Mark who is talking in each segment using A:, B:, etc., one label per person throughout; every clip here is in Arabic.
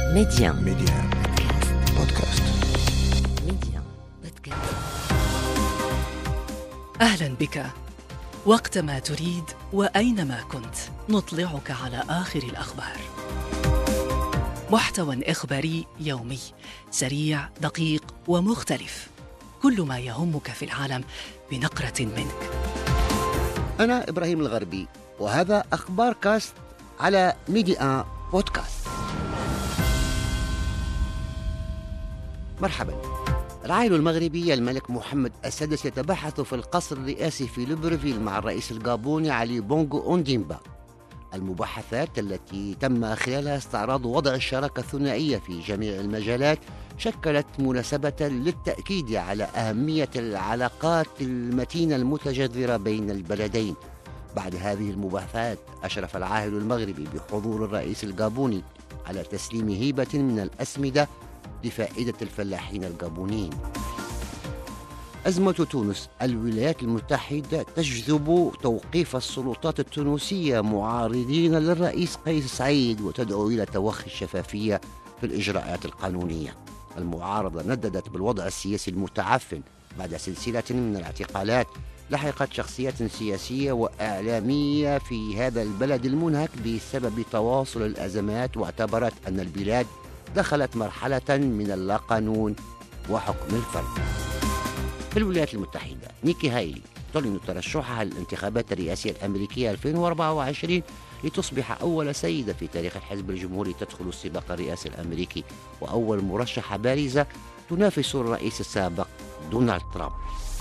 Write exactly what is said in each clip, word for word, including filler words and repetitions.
A: ميديان
B: ميديان بودكاست.
A: ميديان بودكاست.
C: أهلا بك. وقتما تريد وأينما كنت نطلعك على آخر الأخبار. محتوى إخباري يومي سريع دقيق ومختلف، كل ما يهمك في العالم بنقرة منك.
D: أنا إبراهيم الغربي، وهذا أخبار كاست على ميديان بودكاست. مرحبا. العائل المغربي الملك محمد السادس يتبحث في القصر الرئاسي في ليبرفيل مع الرئيس الغابوني علي بونغو أونديمبا. المباحثات التي تم خلالها استعراض وضع الشراكة الثنائية في جميع المجالات شكلت مناسبة للتأكيد على أهمية العلاقات المتينة المتجذرة بين البلدين. بعد هذه المباحثات أشرف العاهل المغربي بحضور الرئيس الغابوني على تسليم هيبة من الأسمدة لفائدة الفلاحين الغابونيين. أزمة تونس. الولايات المتحدة تجذب توقيف السلطات التونسية معارضين للرئيس قيس سعيد وتدعو إلى توخي الشفافية في الإجراءات القانونية. المعارضة نددت بالوضع السياسي المتعفن بعد سلسلة من الاعتقالات لحقت شخصيات سياسية وإعلامية في هذا البلد المنهك بسبب تواصل الأزمات، واعتبرت أن البلاد دخلت مرحلة من اللا قانون وحكم الفرد. في الولايات المتحدة، نيكي هايلي تعلن ترشحها للانتخابات الرئاسية الأمريكية ألفين وأربعة وعشرين لتصبح أول سيدة في تاريخ الحزب الجمهوري تدخل السباق الرئاسي الأمريكي، وأول مرشحة بارزة تنافس الرئيس السابق دونالد ترامب.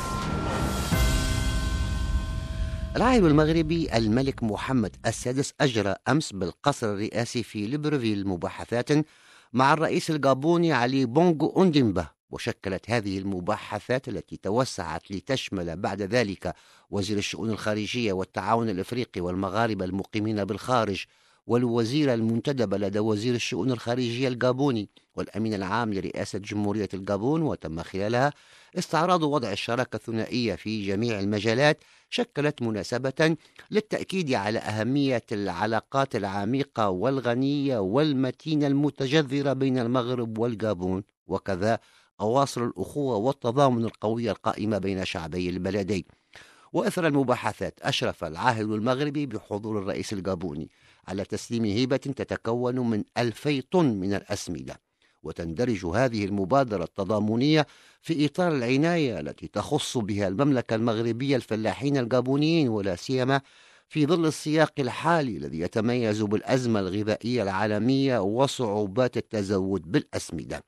D: العائل المغربي الملك محمد السادس أجرى أمس بالقصر الرئاسي في ليبرفيل مباحثات مع الرئيس الغابوني علي بونغو أونديمبا، وشكلت هذه المباحثات التي توسعت لتشمل بعد ذلك وزير الشؤون الخارجية والتعاون الإفريقي والمغاربة المقيمين بالخارج والوزير المنتدب لدى وزير الشؤون الخارجية الغابوني والأمين العام لرئاسة جمهورية الغابون، وتم خلالها استعراض وضع الشراكة الثنائية في جميع المجالات شكلت مناسبة للتأكيد على أهمية العلاقات العميقة والغنية والمتينة المتجذرة بين المغرب والغابون، وكذا أواصر الأخوة والتضامن القوية القائمة بين شعبي البلدين. وإثر المباحثات أشرف العاهل المغربي بحضور الرئيس الغابوني على تسليم هبة تتكون من ألفي طن من الأسمدة، وتندرج هذه المبادرة التضامنية في إطار العناية التي تخص بها المملكة المغربية الفلاحين الغابونيين، ولا سيما في ظل السياق الحالي الذي يتميز بالأزمة الغذائية العالمية وصعوبات التزود بالأسمدة.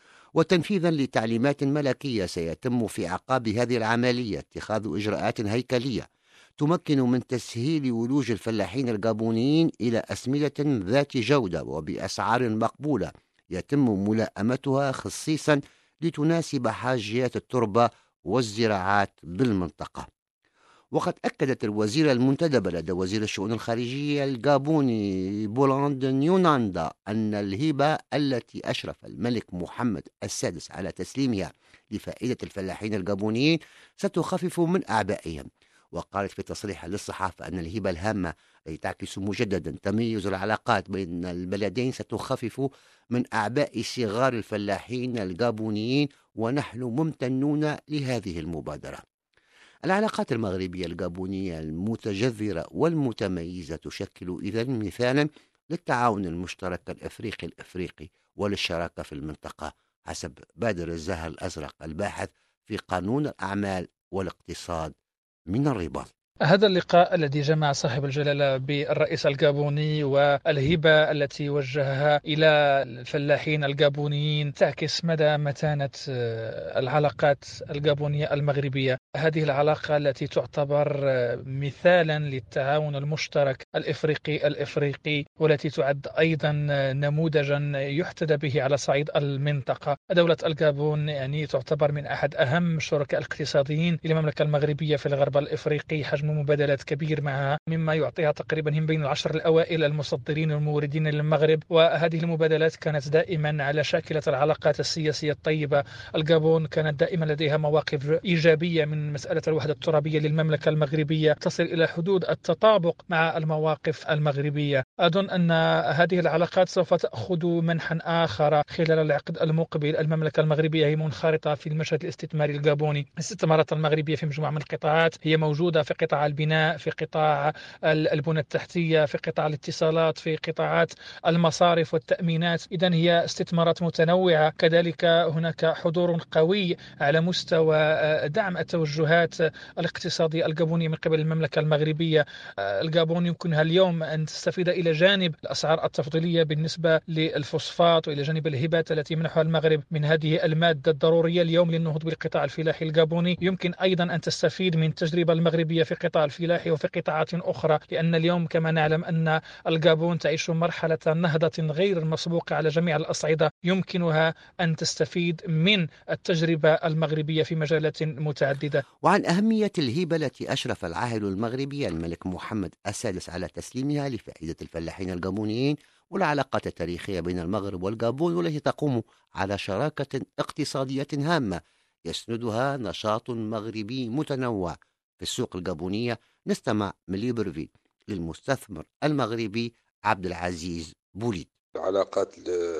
D: وتنفيذا لتعليمات ملكية سيتم في أعقاب هذه العملية اتخاذ إجراءات هيكلية تمكن من تسهيل ولوج الفلاحين الغابونيين إلى أسمدة ذات جودة وبأسعار مقبولة يتم ملائمتها خصيصا لتناسب حاجيات التربة والزراعات بالمنطقة. وقد أكدت الوزيرة المنتدبة لدى وزير الشؤون الخارجية الغابوني بولاند نيوناندا أن الهبة التي أشرف الملك محمد السادس على تسليمها لفائدة الفلاحين الغابونيين ستخفف من أعبائهم. وقالت في تصريح للصحافة أن الهبة الهامة التي تعكس مجددا تميز العلاقات بين البلدين ستخفف من أعباء صغار الفلاحين الغابونيين، ونحن ممتنون لهذه المبادرة. العلاقات المغربية الغابونية المتجذرة والمتميزة تشكل إذن مثالا للتعاون المشترك الإفريقي الإفريقي وللشراكة في المنطقة، حسب بادر الزهر الأزرق الباحث في قانون الأعمال والاقتصاد من الرباط.
E: هذا اللقاء الذي جمع صاحب الجلالة بالرئيس الغابوني والهبة التي وجهها إلى الفلاحين الغابونيين تعكس مدى متانة العلاقات الغابونية المغربية. هذه العلاقة التي تعتبر مثالا للتعاون المشترك الإفريقي الإفريقي والتي تعد أيضا نموذجا يحتذى به على صعيد المنطقة. دولة الغابون يعني تعتبر من أحد أهم الشركاء الاقتصاديين للمملكة المغربية في الغرب الإفريقي، حجم ومبادلات كبير معها، مما يعطيها تقريبا هم بين العشر الأوائل المصدرين والموردين للمغرب. وهذه المبادلات كانت دائما على شاكلة العلاقات السياسية الطيبة. الجابون كانت دائما لديها مواقف إيجابية من مسألة الوحدة الترابية للمملكة المغربية، تصل إلى حدود التطابق مع المواقف المغربية. أظن أن هذه العلاقات سوف تأخذ منحا آخر خلال العقد المقبل. المملكة المغربية هي منخرطة في المشهد الاستثماري الجابوني. الاستثمارات المغربية في مجموعة من القطاعات، هي موجودة في قطاع البناء، في قطاع البنى التحتية، في قطاع الاتصالات، في قطاعات المصارف والتأمينات. إذن هي استثمارات متنوعة. كذلك هناك حضور قوي على مستوى دعم التوجهات الاقتصادية الجابونية من قبل المملكة المغربية. الجابون يمكنها اليوم أن تستفيد إلى جانب الأسعار التفضيلية بالنسبة للفوسفات، وإلى جانب الهبات التي يمنحها المغرب من هذه المادة الضرورية اليوم للنهوض بالقطاع الفلاحي الجابوني. يمكن أيضا أن تستفيد من التجربة المغربية في قطاع الفلاحي وفي قطاعات أخرى، لأن اليوم كما نعلم أن الجابون تعيش مرحلة نهضة غير مسبوقة على جميع الأصعدة. يمكنها أن تستفيد من التجربة المغربية في مجالات متعددة.
D: وعن أهمية الهبة التي أشرف العاهل المغربي الملك محمد السادس على تسليمها لفائدة الفلاحين الجابونيين، والعلاقات التاريخية بين المغرب والجابون والتي تقوم على شراكة اقتصادية هامة يسندها نشاط مغربي متنوع في السوق الجابونية، نستمع من ليبرفيل للمستثمر المغربي عبد العزيز بوليد.
F: العلاقات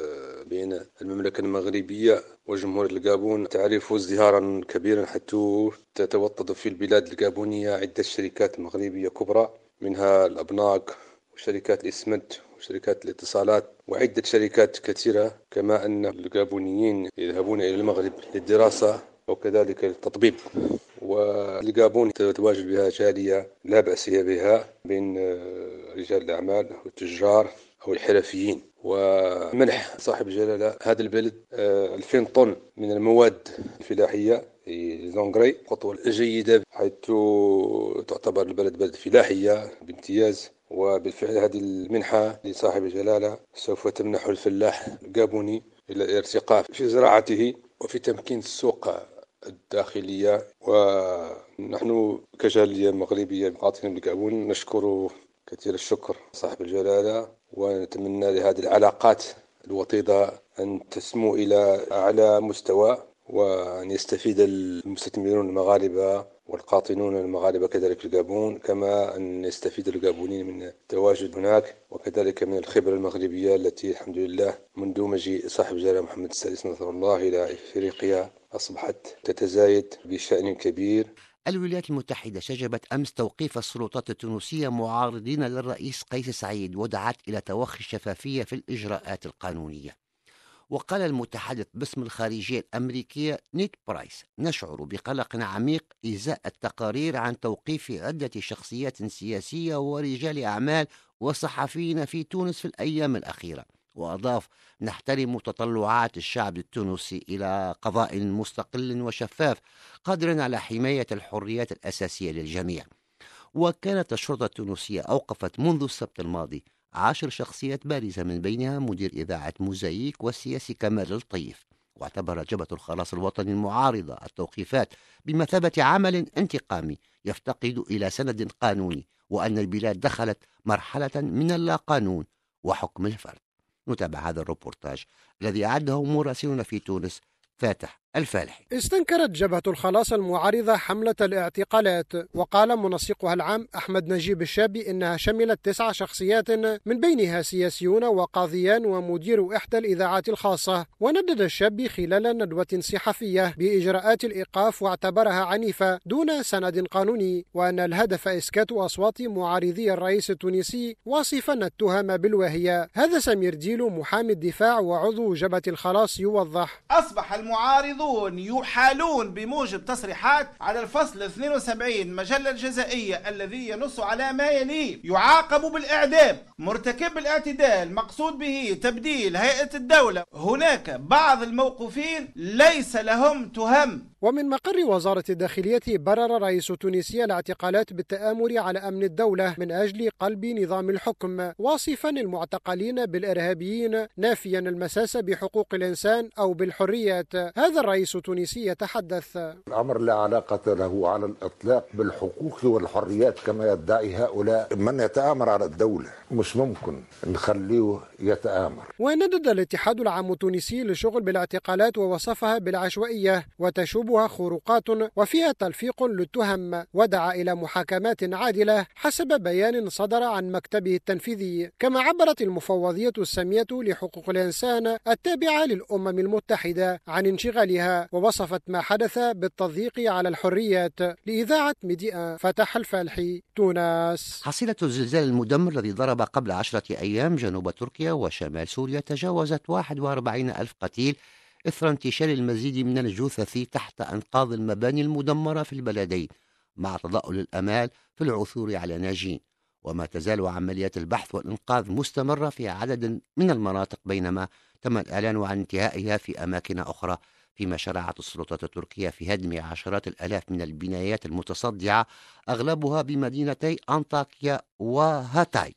F: بين المملكة المغربية وجمهور الجابون تعرف ازدهارا كبيرا، حتى تتوطد في البلاد الجابونية عدة شركات مغربية كبرى، منها الأبناق وشركات الإسمنت وشركات الاتصالات وعدة شركات كثيرة. كما أن الجابونيين يذهبون إلى المغرب للدراسة وكذلك للتطبيب، والجابون تتواجد بها جالية لا بأس بها بين رجال الأعمال والتجار أو الحرفيين. ومنح صاحب الجلالة هذا البلد ألفين طن من المواد الفلاحية زونغري، خطوة جيدة حيث تعتبر البلد بلد فلاحية بامتياز. وبالفعل هذه المنحة لصاحب الجلالة سوف تمنح الفلاح الجابوني إلى الارتقاء في زراعته وفي تمكين السوق الداخلية. ونحن كجالية مغربية قاطنين بالجابون نشكر كثير الشكر صاحب الجلالة، ونتمنى لهذه العلاقات الوطيدة أن تسمو إلى أعلى مستوى، وأن يستفيد المستثمرون المغاربة والقاطنون المغاربة كذلك في الجابون، كما أن يستفيد الجابونيين من التواجد هناك، وكذلك من الخبرة المغربية التي الحمد لله منذ مجيء صاحب الجلالة محمد السادس نصر الله إلى إفريقيا أصبحت تتزايد بشأن كبير.
D: الولايات المتحدة شجبت أمس توقيف السلطات التونسية معارضين للرئيس قيس سعيد، ودعت إلى توخي الشفافية في الإجراءات القانونية. وقال المتحدث باسم الخارجية الأمريكية نيد برايس: نشعر بقلق عميق إزاء التقارير عن توقيف عدة شخصيات سياسية ورجال أعمال وصحفيين في تونس في الأيام الأخيرة. وأضاف: نحترم تطلعات الشعب التونسي إلى قضاء مستقل وشفاف قادر على حماية الحريات الأساسية للجميع. وكانت الشرطة التونسية أوقفت منذ السبت الماضي عشر شخصيات بارزة، من بينها مدير إذاعة موزايك والسياسي كمال الطيف. واعتبرت جبهة الخلاص الوطني المعارضة التوقيفات بمثابة عمل انتقامي يفتقد إلى سند قانوني، وأن البلاد دخلت مرحلة من اللا قانون وحكم الفرد. نتابع هذا الروبورتاج الذي أعده مراسلنا في تونس فاتح الفالحي.
G: استنكرت جبهة الخلاص المعارضة حملة الاعتقالات، وقال منسقها العام أحمد نجيب الشابي إنها شملت تسع شخصيات من بينها سياسيون وقاضيان ومدير إحدى الإذاعات الخاصة. وندد الشابي خلال ندوة صحفية بإجراءات الإيقاف واعتبرها عنيفة دون سند قانوني، وأن الهدف إسكات أصوات معارضي الرئيس التونسي، واصفا التهم بالواهية. هذا سمير ديلو محامي الدفاع وعضو جبهة الخلاص يوضح:
H: أصبح المعارضون يحالون بموجب تصريحات على الفصل اثنين وسبعين مجلة الجزائية الذي ينص على ما يلي: يعاقب بالإعدام مرتكب الاعتدال مقصود به تبديل هيئة الدولة. هناك بعض الموقوفين ليس لهم تهم.
G: ومن مقر وزارة الداخلية برر رئيس تونسيا الاعتقالات بالتآمر على أمن الدولة من أجل قلب نظام الحكم، واصفا المعتقلين بالإرهابيين، نافيا المساس بحقوق الإنسان أو بالحريات. هذا الرئيس التونسي يتحدث:
B: الأمر لا علاقة له على الإطلاق بالحقوق والحريات كما يدعي هؤلاء. من يتآمر على الدولة مش ممكن نخليه يتآمر.
G: وندد الاتحاد العام التونسي للشغل بالاعتقالات ووصفها بالعشوائية وتشوبها خروقات وفيها تلفيق للتهم، ودعا إلى محاكمات عادلة حسب بيان صدر عن مكتبه التنفيذي. كما عبرت المفوضية السامية لحقوق الإنسان التابعة للأمم المتحدة عن انشغالها، ووصفت ما حدث بالتضييق على الحريات. لإذاعة ميديا فتح الفالحي، تونس.
D: حصيلة الزلزال المدمر الذي ضرب قبل عشرة أيام جنوب تركيا وشمال سوريا تجاوزت واحد وأربعين ألف قتيل إثر انتشار المزيد من الجثث تحت أنقاض المباني المدمرة في البلدين، مع تضاؤل الأمال في العثور على ناجين. وما تزال عمليات البحث والإنقاذ مستمرة في عدد من المناطق، بينما تم الإعلان عن انتهائها في أماكن أخرى، فيما شرعت السلطات التركية في هدم عشرات الآلاف من البنايات المتصدعة أغلبها بمدينتي أنطاكيا وهاتاي.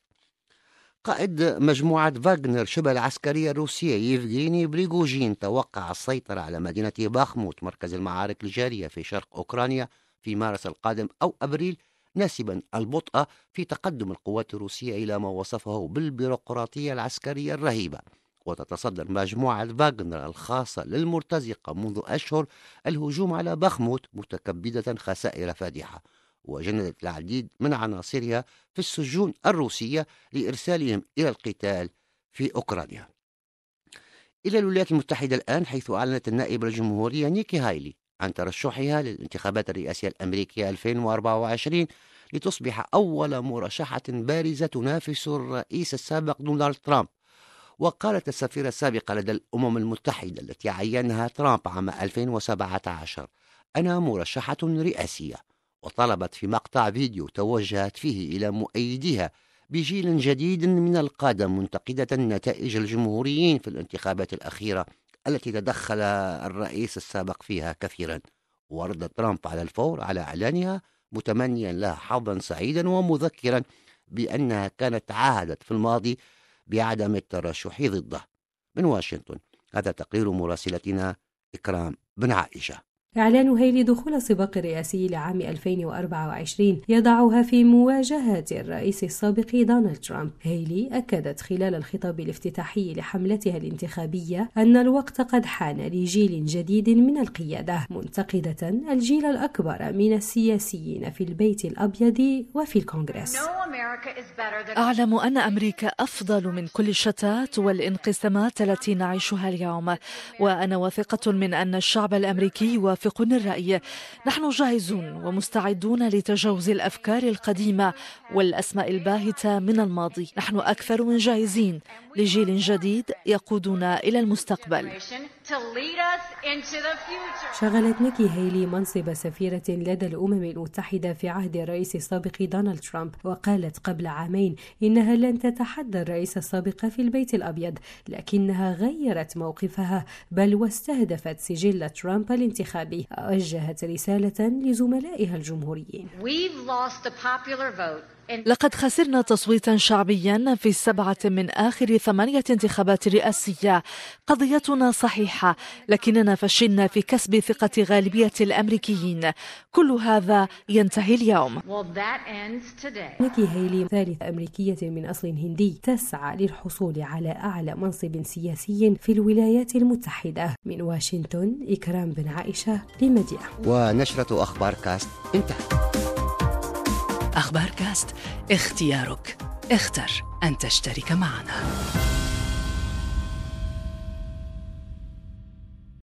D: قائد مجموعة فاغنر شبه العسكرية الروسية يفغيني بريغوجين توقع السيطرة على مدينة باخموت مركز المعارك الجارية في شرق أوكرانيا في مارس القادم أو أبريل، ناسبا البطء في تقدم القوات الروسية إلى ما وصفه بالبيروقراطية العسكرية الرهيبة. وتتصدر مجموعة فاغنر الخاصة للمرتزقة منذ أشهر الهجوم على باخموت متكبدة خسائر فادحة، وجندت العديد من عناصرها في السجون الروسية لإرسالهم إلى القتال في أوكرانيا. إلى الولايات المتحدة الآن، حيث أعلنت النائبة الجمهورية نيكي هايلي عن ترشحها للانتخابات الرئاسية الأمريكية ألفين وأربعة وعشرين لتصبح أول مرشحة بارزة تنافس الرئيس السابق دونالد ترامب. وقالت السفيرة السابقة لدى الأمم المتحدة التي عينها ترامب عام ألفين وسبعة عشر: أنا مرشحة رئاسية. وطلبت في مقطع فيديو توجهت فيه إلى مؤيديها بجيل جديد من القادة، منتقدة نتائج الجمهوريين في الانتخابات الأخيرة التي تدخل الرئيس السابق فيها كثيرا. ورد ترامب على الفور على إعلانها، متمنيا لها حظا سعيدا ومذكرا بأنها كانت عاهدت في الماضي بعدم الترشح ضده. من واشنطن، هذا تقرير مراسلتنا إكرام بن عائشة.
I: إعلان هيلي دخول السباق الرئاسي لعام ألفين وأربعة وعشرين يضعها في مواجهة الرئيس السابق دونالد ترامب. هيلي أكدت خلال الخطاب الافتتاحي لحملتها الانتخابية أن الوقت قد حان لجيل جديد من القيادة، منتقدة الجيل الأكبر من السياسيين في البيت الأبيض وفي الكونغرس.
J: أعلم أن أمريكا أفضل من كل الشتات والانقسامات التي نعيشها اليوم، وأنا واثقة من أن الشعب الأمريكي وافقني الرأي. نحن جاهزون ومستعدون لتجاوز الأفكار القديمة والأسماء الباهتة من الماضي. نحن أكثر من جاهزين لجيل جديد يقودنا إلى المستقبل.
I: شغلت نيكي هيلي منصب سفيرة لدى الأمم المتحدة في عهد الرئيس السابق دونالد ترامب، وقالت قبل عامين إنها لن تتحدى الرئيس السابق في البيت الأبيض، لكنها غيرت موقفها بل واستهدفت سجل ترامب الانتخابي. وجهت رسالة لزملائها الجمهوريين:
J: لقد خسرنا تصويتا شعبيا في سبعة من آخر ثمانية انتخابات رئاسية. قضيتنا صحيحة، لكننا فشلنا في كسب ثقة غالبية الأمريكيين. كل هذا ينتهي اليوم.
I: نيكي هيلي ثالث أمريكية من أصل هندي تسعى للحصول على أعلى منصب سياسي في الولايات المتحدة. من واشنطن، إكرام بن عائشة لمديا.
D: ونشرة أخبار كاست انتهت.
C: أخبار كاست، اختيارك، اختر أن تشترك معنا.